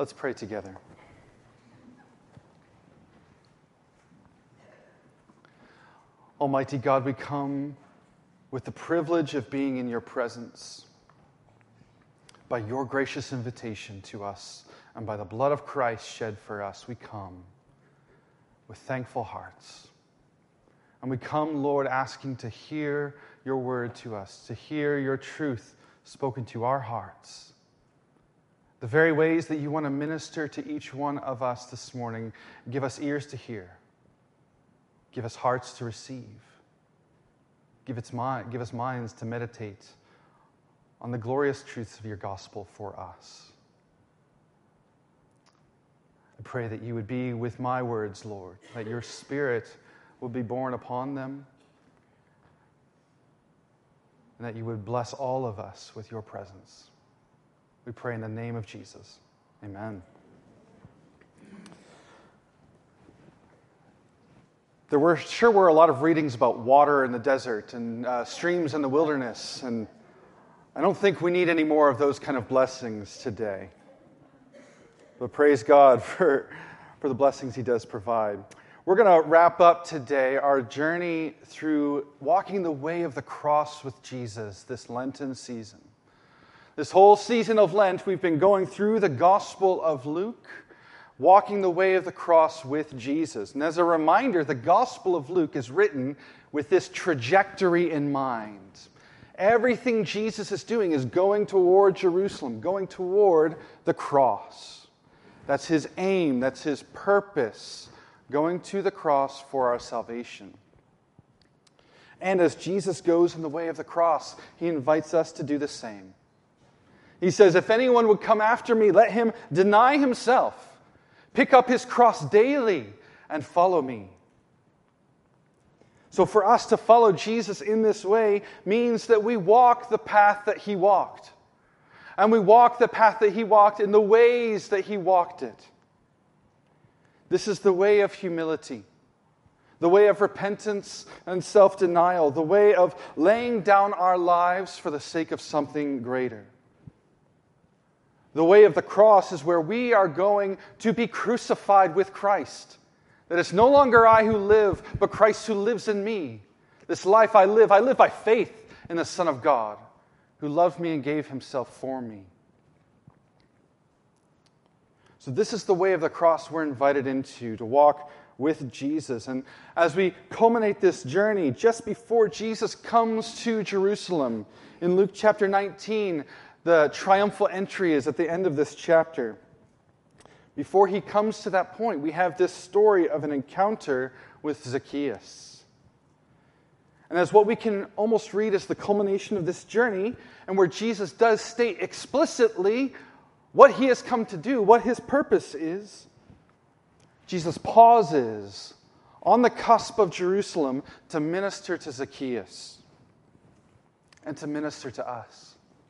Let's pray together. Almighty God, we come with the privilege of being in your presence. By your gracious invitation to us and by the blood of Christ shed for us, we come with thankful hearts. And we come, Lord, asking to hear your word to us, to hear your truth spoken to our hearts. The very ways that you want to minister to each one of us this morning, give us ears to hear. Give us hearts to receive. Give us minds to meditate on the glorious truths of your gospel for us. I pray that you would be with my words, Lord, that your Spirit would be born upon them, and that you would bless all of us with your presence. We pray in the name of Jesus. Amen. There were a lot of readings about water in the desert and streams in the wilderness, and I don't think we need any more of those kind of blessings today. But praise God for the blessings he does provide. We're going to wrap up today our journey through walking the way of the cross with Jesus this Lenten season. This whole season of Lent, we've been going through the Gospel of Luke, walking the way of the cross with Jesus. And as a reminder, the Gospel of Luke is written with this trajectory in mind. Everything Jesus is doing is going toward Jerusalem, going toward the cross. That's his aim, that's his purpose, going to the cross for our salvation. And as Jesus goes in the way of the cross, he invites us to do the same. He says, if anyone would come after me, let him deny himself, pick up his cross daily, and follow me. So for us to follow Jesus in this way means that we walk the path that he walked. And we walk the path that he walked in the ways that he walked it. This is the way of humility, the way of repentance and self-denial, the way of laying down our lives for the sake of something greater. The way of the cross is where we are going to be crucified with Christ. That it's no longer I who live, but Christ who lives in me. This life I live by faith in the Son of God, who loved me and gave himself for me. So this is the way of the cross we're invited into, to walk with Jesus. And as we culminate this journey, just before Jesus comes to Jerusalem, in Luke chapter 19, the triumphal entry is at the end of this chapter. Before he comes to that point, we have this story of an encounter with Zacchaeus. And as what we can almost read as the culmination of this journey, and where Jesus does state explicitly what he has come to do, what his purpose is, Jesus pauses on the cusp of Jerusalem to minister to Zacchaeus and to minister to us.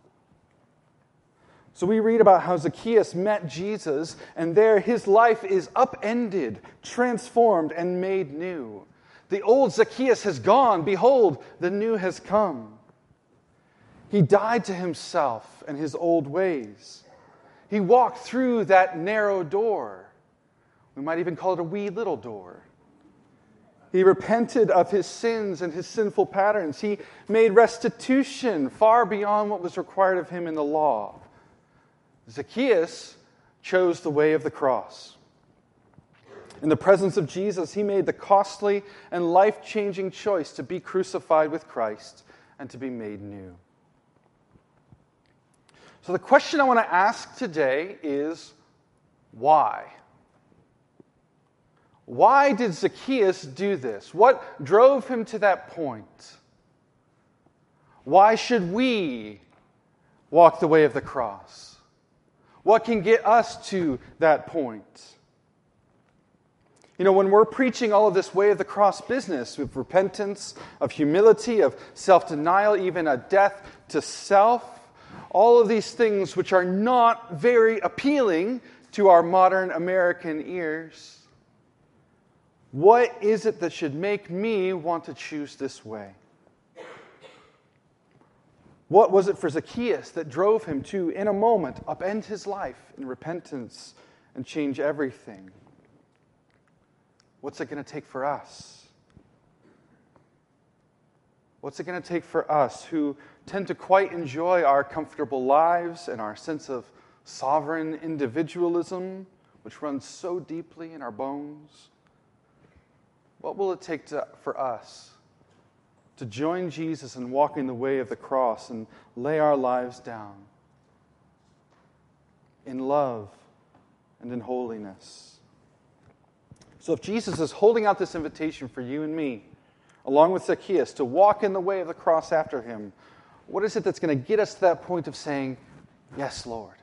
So we read about how Zacchaeus met Jesus, and there his life is upended, transformed, and made new. The old Zacchaeus has gone. Behold, the new has come. He died to himself and his old ways. He walked through that narrow door. We might even call it a wee little door. He repented of his sins and his sinful patterns. He made restitution far beyond what was required of him in the law. Zacchaeus chose the way of the cross. In the presence of Jesus, he made the costly and life-changing choice to be crucified with Christ and to be made new. So the question I want to ask today is, why? Why did Zacchaeus do this? What drove him to that point? Why should we walk the way of the cross? What can get us to that point? You know, when we're preaching all of this way of the cross business, of repentance, of humility, of self-denial, even a death to self, all of these things which are not very appealing to our modern American ears, what is it that should make me want to choose this way? What was it for Zacchaeus that drove him to, in a moment, upend his life in repentance and change everything? What's it going to take for us? What's it going to take for us who tend to quite enjoy our comfortable lives and our sense of sovereign individualism, which runs so deeply in our bones? What will it take for us to join Jesus in walking the way of the cross and lay our lives down in love and in holiness? So if Jesus is holding out this invitation for you and me, along with Zacchaeus, to walk in the way of the cross after him, what is it that's going to get us to that point of saying, yes, Lord?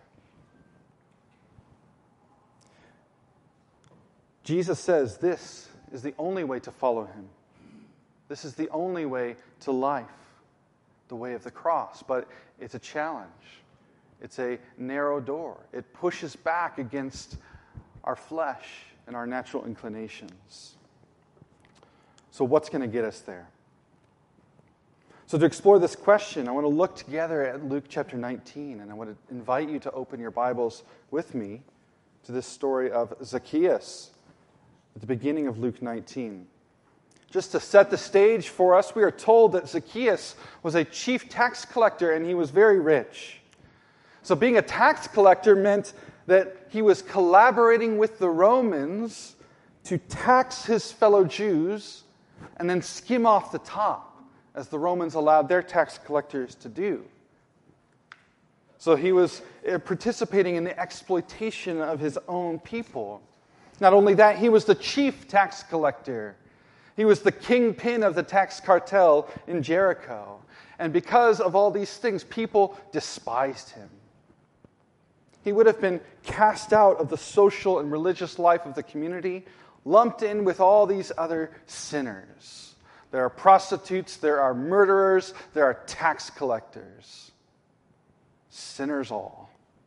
Jesus says this is the only way to follow him. This is the only way to life, the way of the cross. But it's a challenge. It's a narrow door. It pushes back against our flesh and our natural inclinations. So what's going to get us there? So to explore this question, I want to look together at Luke chapter 19, and I want to invite you to open your Bibles with me to this story of Zacchaeus at the beginning of Luke 19. Just to set the stage for us, we are told that Zacchaeus was a chief tax collector and he was very rich. So being a tax collector meant that he was collaborating with the Romans to tax his fellow Jews and then skim off the top, as the Romans allowed their tax collectors to do. So he was participating in the exploitation of his own people. Not only that, he was the chief tax collector. He was the kingpin of the tax cartel in Jericho. And because of all these things, people despised him. He would have been cast out of the social and religious life of the community, lumped in with all these other sinners. There are prostitutes, there are murderers, there are tax collectors. Sinners all.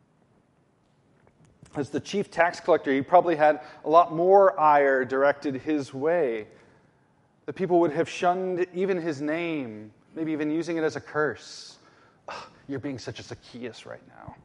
As the chief tax collector, he probably had a lot more ire directed his way. The people would have shunned even his name, maybe even using it as a curse. You're being such a Zacchaeus right now.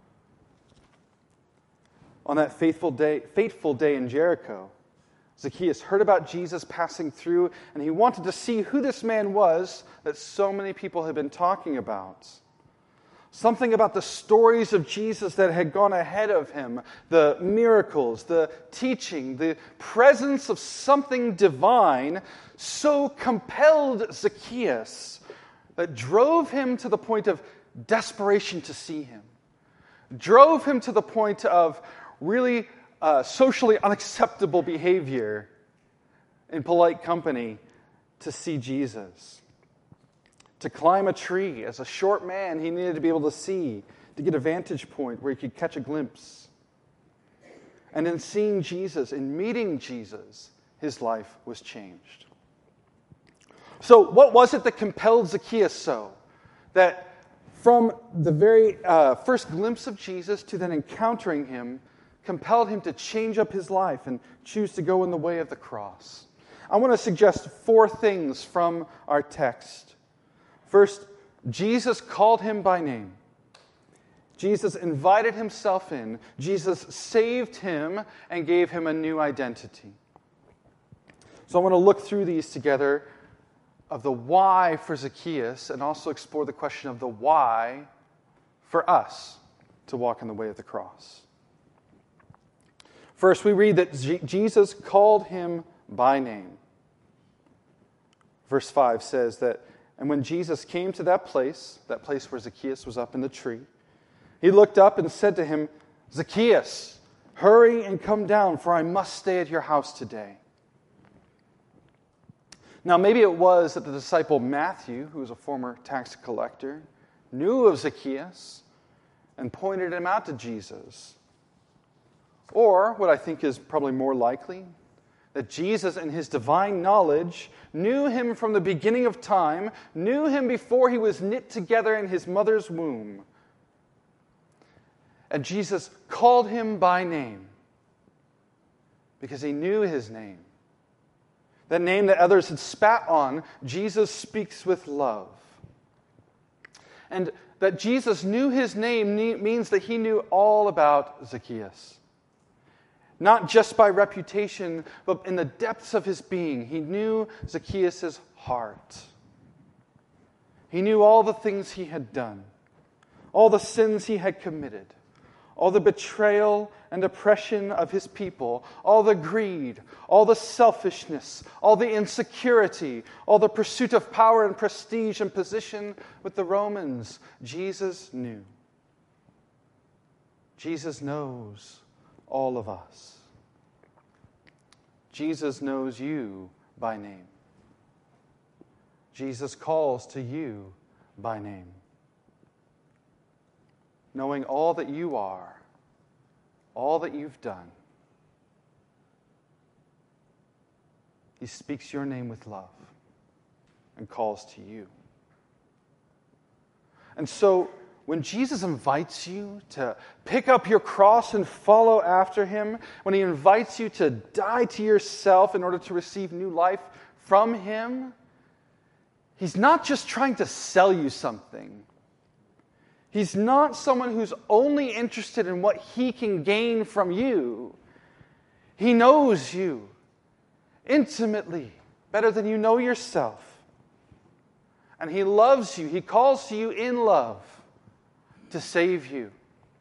On that fateful day in Jericho, Zacchaeus heard about Jesus passing through, and he wanted to see who this man was that so many people had been talking about. Something about the stories of Jesus that had gone ahead of him, the miracles, the teaching, the presence of something divine so compelled Zacchaeus that drove him to the point of desperation to see him. Drove him to the point of really socially unacceptable behavior in polite company to see Jesus. To climb a tree. As a short man, he needed to be able to see, to get a vantage point where he could catch a glimpse. And in seeing Jesus, in meeting Jesus, his life was changed. So what was it that compelled Zacchaeus so? That from the very first glimpse of Jesus to then encountering him, compelled him to change up his life and choose to go in the way of the cross. I want to suggest 4 things from our text. First, Jesus called him by name. Jesus invited himself in. Jesus saved him and gave him a new identity. So I want to look through these together of the why for Zacchaeus and also explore the question of the why for us to walk in the way of the cross. First, we read that Jesus called him by name. Verse 5 says that, and when Jesus came to that place where Zacchaeus was up in the tree, he looked up and said to him, Zacchaeus, hurry and come down, for I must stay at your house today. Now, maybe it was that the disciple Matthew, who was a former tax collector, knew of Zacchaeus and pointed him out to Jesus. Or, what I think is probably more likely, that Jesus in his divine knowledge knew him from the beginning of time, knew him before he was knit together in his mother's womb. And Jesus called him by name because he knew his name. That name that others had spat on, Jesus speaks with love. And That Jesus knew his name means that he knew all about Zacchaeus. Not just by reputation, but in the depths of his being. He knew Zacchaeus' heart. He knew all the things he had done, all the sins he had committed, all the betrayal and oppression of his people, all the greed, all the selfishness, all the insecurity, all the pursuit of power and prestige and position with the Romans. Jesus knew. Jesus knows all of us. Jesus knows you by name. Jesus calls to you by name. Knowing all that you are, all that you've done, he speaks your name with love and calls to you. And so, when Jesus invites you to pick up your cross and follow after him, when he invites you to die to yourself in order to receive new life from him, he's not just trying to sell you something. He's not someone who's only interested in what he can gain from you. He knows you intimately, better than you know yourself. And he loves you. He calls to you in love to save you.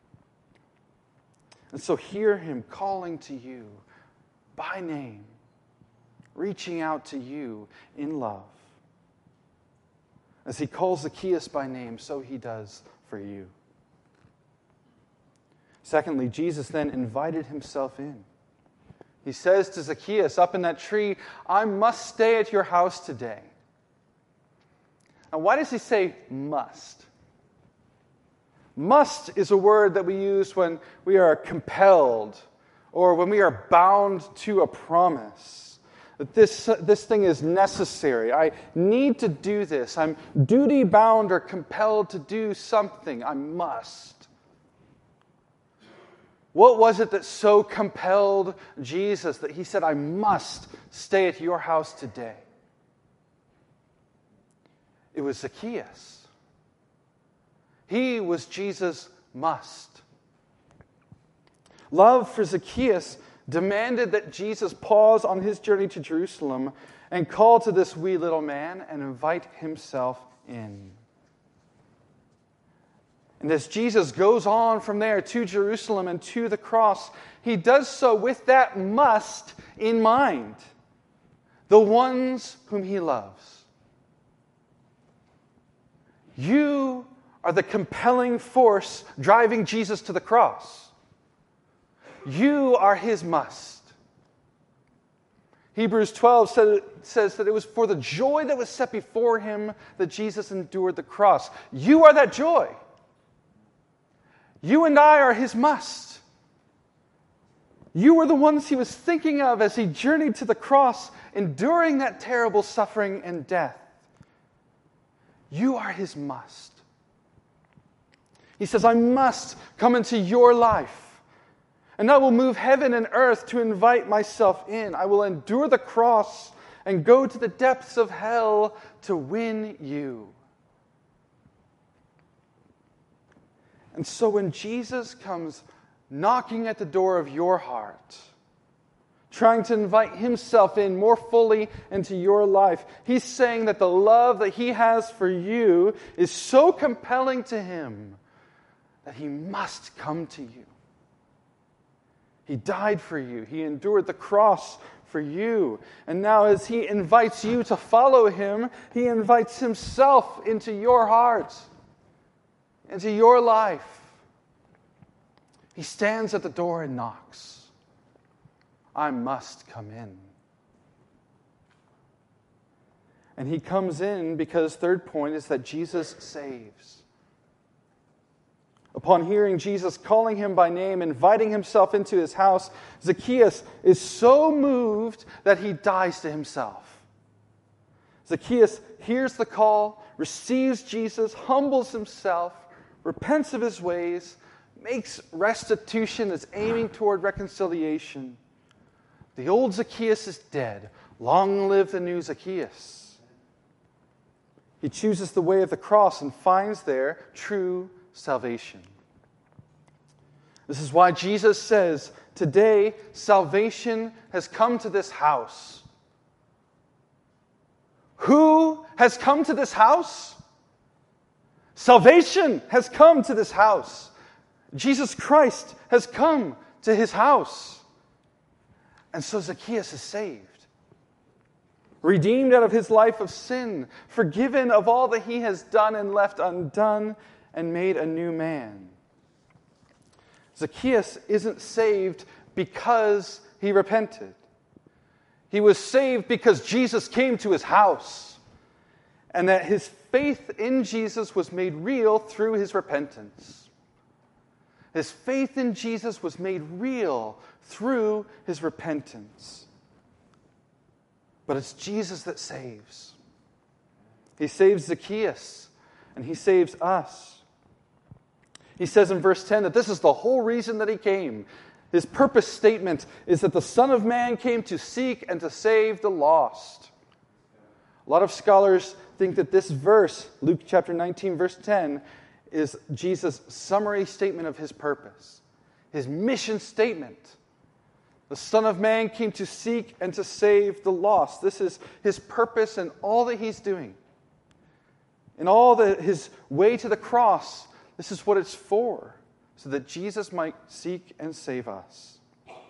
And so hear him calling to you by name, reaching out to you in love. As he calls Zacchaeus by name, so he does for you. Secondly, Jesus then invited himself in. He says to Zacchaeus up in that tree, I must stay at your house today. Now, why does he say must? Must is a word that we use when we are compelled or when we are bound to a promise. That this thing is necessary. I need to do this. I'm duty-bound or compelled to do something. I must. What was it that so compelled Jesus that he said, I must stay at your house today? It was Zacchaeus. He was Jesus' must. Love for Zacchaeus demanded that Jesus pause on his journey to Jerusalem and call to this wee little man and invite himself in. And as Jesus goes on from there to Jerusalem and to the cross, he does so with that must in mind. The ones whom he loves. You are the compelling force driving Jesus to the cross. You are his must. Hebrews 12 says that it was for the joy that was set before him that Jesus endured the cross. You are that joy. You and I are his must. You are the ones he was thinking of as he journeyed to the cross, enduring that terrible suffering and death. You are his must. He says, I must come into your life. And I will move heaven and earth to invite myself in. I will endure the cross and go to the depths of hell to win you. And so when Jesus comes knocking at the door of your heart, trying to invite himself in more fully into your life, he's saying that the love that he has for you is so compelling to him that he must come to you. He died for you. He endured the cross for you. And now as he invites you to follow him, he invites himself into your heart, into your life. He stands at the door and knocks. I must come in. And he comes in because third point is that Jesus saves. Upon hearing Jesus calling him by name, inviting himself into his house, Zacchaeus is so moved that he dies to himself. Zacchaeus hears the call, receives Jesus, humbles himself, repents of his ways, makes restitution that's aiming toward reconciliation. The old Zacchaeus is dead. Long live the new Zacchaeus. He chooses the way of the cross and finds there true salvation. This is why Jesus says, today salvation has come to this house. Who has come to this house? Salvation has come to this house. Jesus Christ has come to his house. And so Zacchaeus is saved. Redeemed out of his life of sin, forgiven of all that he has done and left undone, and made a new man. Zacchaeus isn't saved because he repented. He was saved because Jesus came to his house, and that his faith in Jesus was made real through his repentance. His faith in Jesus was made real through his repentance. But it's Jesus that saves. He saves Zacchaeus, and he saves us. He says in verse 10 that this is the whole reason that he came. His purpose statement is that the Son of Man came to seek and to save the lost. A lot of scholars think that this verse, Luke chapter 19, verse 10, is Jesus' summary statement of his purpose, his mission statement. The Son of Man came to seek and to save the lost. This is his purpose in all that he's doing. In all his way to the cross, this is what it's for, so that Jesus might seek and save us.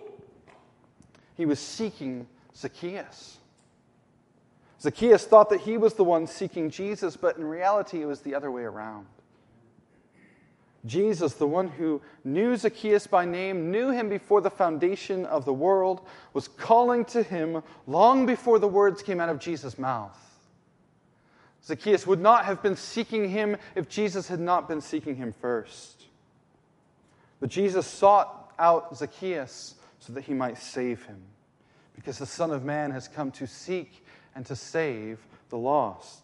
He was seeking Zacchaeus. Zacchaeus thought that he was the one seeking Jesus, but in reality it was the other way around. Jesus, the one who knew Zacchaeus by name, knew him before the foundation of the world, was calling to him long before the words came out of Jesus' mouth. Zacchaeus would not have been seeking him if Jesus had not been seeking him first. But Jesus sought out Zacchaeus so that he might save him, because the Son of Man has come to seek and to save the lost.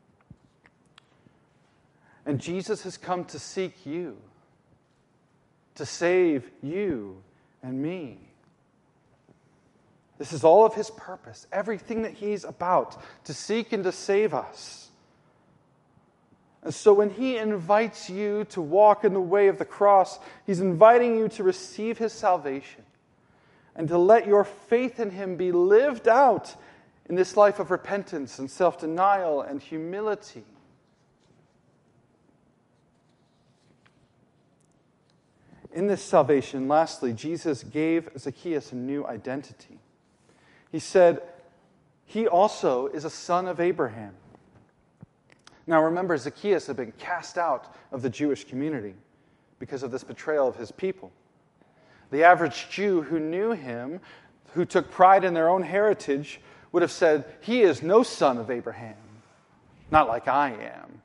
And Jesus has come to seek you, to save you and me. This is all of his purpose, everything that he's about, to seek and to save us. And so when he invites you to walk in the way of the cross, he's inviting you to receive his salvation and to let your faith in him be lived out in this life of repentance and self-denial and humility. In this salvation, lastly, Jesus gave Zacchaeus a new identity. He said, he also is a son of Abraham. Now remember, Zacchaeus had been cast out of the Jewish community because of this betrayal of his people. The average Jew who knew him, who took pride in their own heritage, would have said, he is no son of Abraham, not like I am.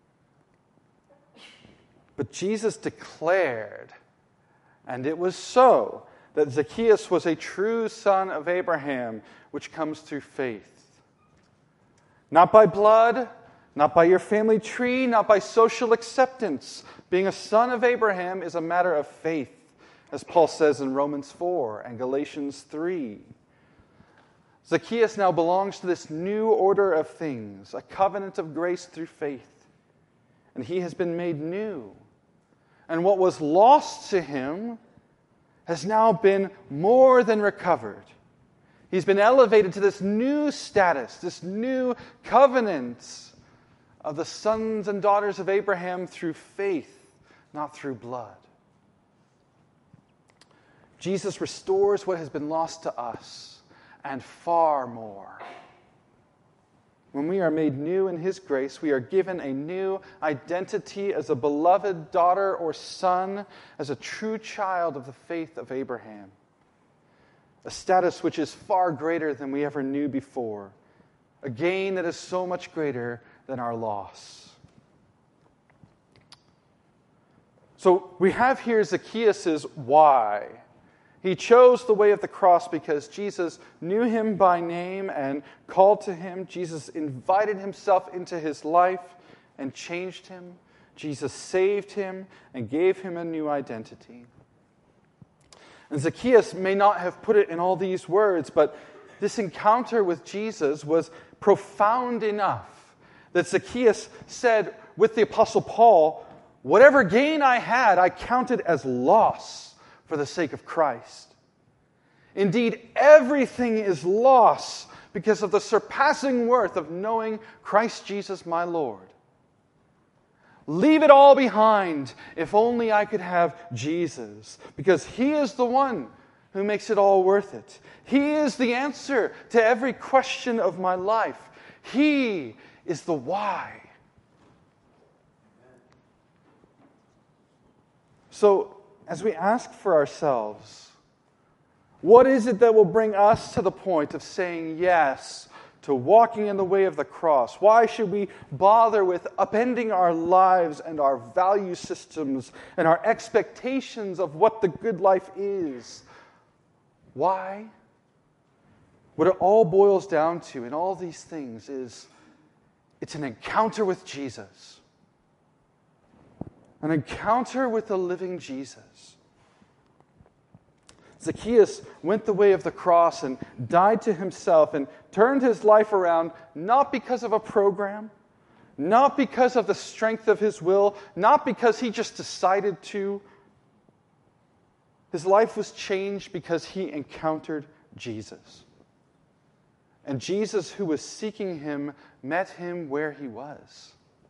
But Jesus declared, and it was so, that Zacchaeus was a true son of Abraham, which comes through faith. Not by blood, not by your family tree, not by social acceptance. Being a son of Abraham is a matter of faith, as Paul says in Romans 4 and Galatians 3. Zacchaeus now belongs to this new order of things, a covenant of grace through faith. And he has been made new. And what was lost to him has now been more than recovered. He's been elevated to this new status, this new covenant of the sons and daughters of Abraham through faith, not through blood. Jesus restores what has been lost to us, and far more. When we are made new in his grace, we are given a new identity as a beloved daughter or son, as a true child of the faith of Abraham. A status which is far greater than we ever knew before. A gain that is so much greater than our loss. So we have here Zacchaeus' why. He chose the way of the cross because Jesus knew him by name and called to him. Jesus invited himself into his life and changed him. Jesus saved him and gave him a new identity. And Zacchaeus may not have put it in all these words, but this encounter with Jesus was profound enough That Zacchaeus said with the Apostle Paul, whatever gain I had, I counted as loss for the sake of Christ. Indeed, everything is loss because of the surpassing worth of knowing Christ Jesus my Lord. Leave it all behind if only I could have Jesus, because He is the one who makes it all worth it. He is the answer to every question of my life. He is the why. So, as we ask for ourselves, what is it that will bring us to the point of saying yes to walking in the way of the cross? Why should we bother with upending our lives and our value systems and our expectations of what the good life is? Why? What it all boils down to in all these things is it's an encounter with Jesus. An encounter with the living Jesus. Zacchaeus went the way of the cross and died to himself and turned his life around not because of a program, not because of the strength of his will, not because he just decided to. His life was changed because he encountered Jesus. And Jesus, who was seeking him, met him where he was.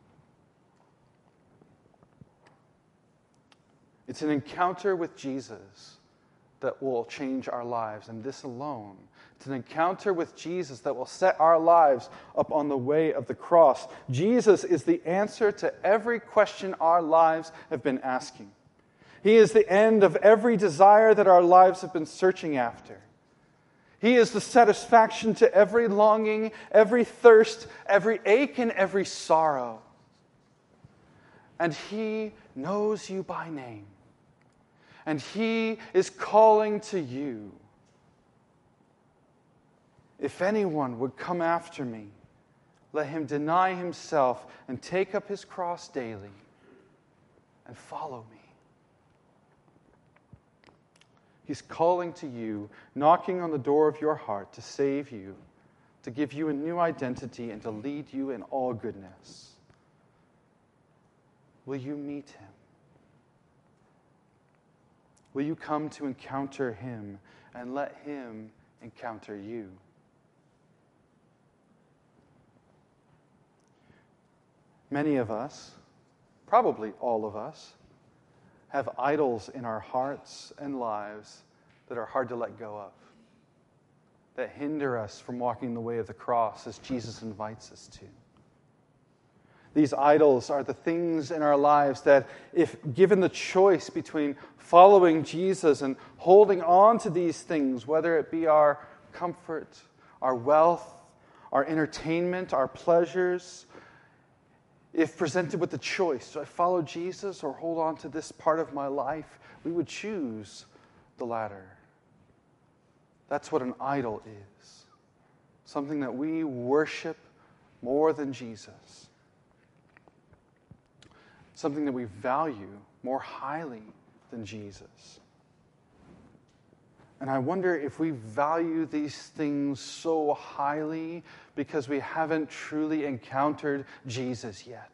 It's an encounter with Jesus that will change our lives, and this alone. It's an encounter with Jesus that will set our lives up on the way of the cross. Jesus is the answer to every question our lives have been asking. He is the end of every desire that our lives have been searching after. He is the satisfaction to every longing, every thirst, every ache, and every sorrow. And He knows you by name. And He is calling to you. If anyone would come after me, let him deny himself and take up his cross daily and follow me. He's calling to you, knocking on the door of your heart to save you, to give you a new identity, and to lead you in all goodness. Will you meet Him? Will you come to encounter Him and let Him encounter you? Many of us, probably all of us, have idols in our hearts and lives that are hard to let go of, that hinder us from walking the way of the cross as Jesus invites us to. These idols are the things in our lives that, if given the choice between following Jesus and holding on to these things, whether it be our comfort, our wealth, our entertainment, our pleasures, if presented with the choice, do I follow Jesus or hold on to this part of my life, we would choose the latter. That's what an idol is. Something that we worship more than Jesus. Something that we value more highly than Jesus. And I wonder if we value these things so highly because we haven't truly encountered Jesus yet.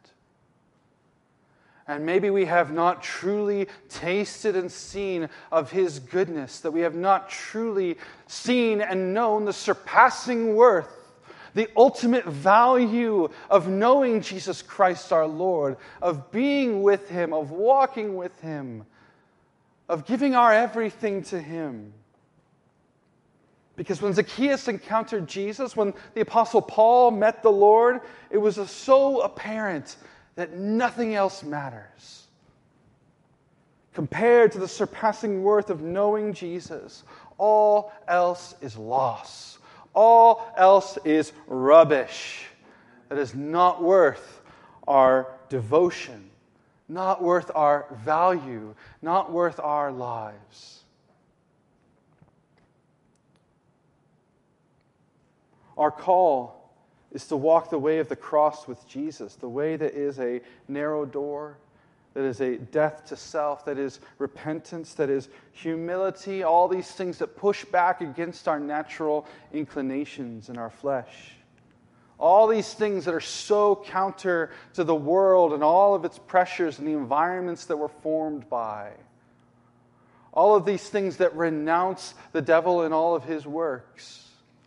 And maybe we have not truly tasted and seen of His goodness, that we have not truly seen and known the surpassing worth, the ultimate value of knowing Jesus Christ our Lord, of being with Him, of walking with Him, of giving our everything to Him. Because when Zacchaeus encountered Jesus, when the Apostle Paul met the Lord, it was so apparent that nothing else matters. Compared to the surpassing worth of knowing Jesus, all else is loss. All else is rubbish. That is not worth our devotion, not worth our value, not worth our lives. Our call is to walk the way of the cross with Jesus, the way that is a narrow door, that is a death to self, that is repentance, that is humility, all these things that push back against our natural inclinations in our flesh. All these things that are so counter to the world and all of its pressures and the environments that we're formed by. All of these things that renounce the devil and all of his works.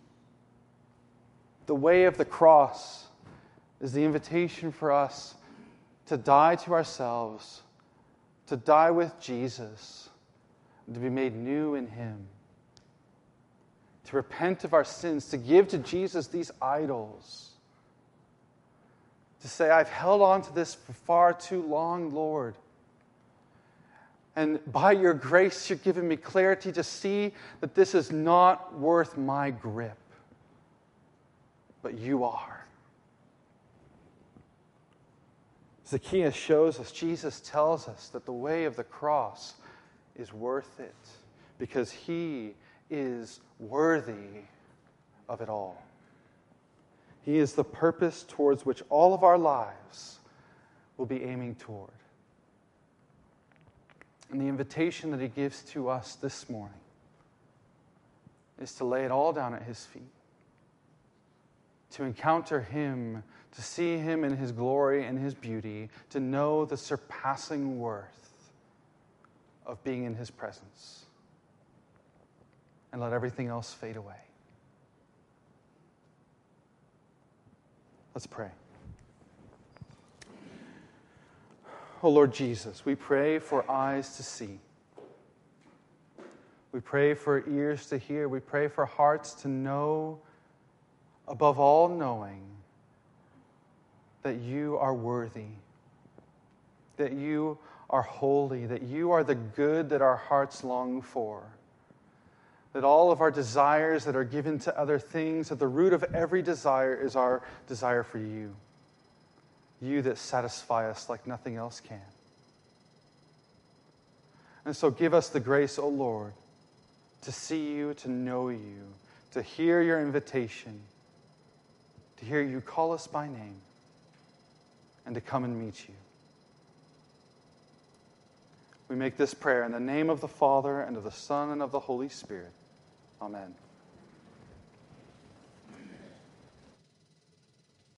The way of the cross is the invitation for us to die to ourselves, to die with Jesus, and to be made new in him. To repent of our sins, to give to Jesus these idols. To say, I've held on to this for far too long, Lord. And by your grace, you're giving me clarity to see that this is not worth my grip. But you are. Zacchaeus shows us, Jesus tells us that the way of the cross is worth it because he is worthy of it all. He is the purpose towards which all of our lives will be aiming toward. And the invitation that he gives to us this morning is to lay it all down at his feet, to encounter him, to see him in his glory and his beauty, to know the surpassing worth of being in his presence, and let everything else fade away. Let's pray. Oh Lord Jesus, we pray for eyes to see. We pray for ears to hear. We pray for hearts to know, above all knowing, that you are worthy, that you are holy, that you are the good that our hearts long for, that all of our desires that are given to other things, at the root of every desire is our desire for you. You that satisfy us like nothing else can. And so give us the grace, O Lord, to see you, to know you, to hear your invitation, to hear you call us by name, and to come and meet you. We make this prayer in the name of the Father, and of the Son, and of the Holy Spirit. Amen.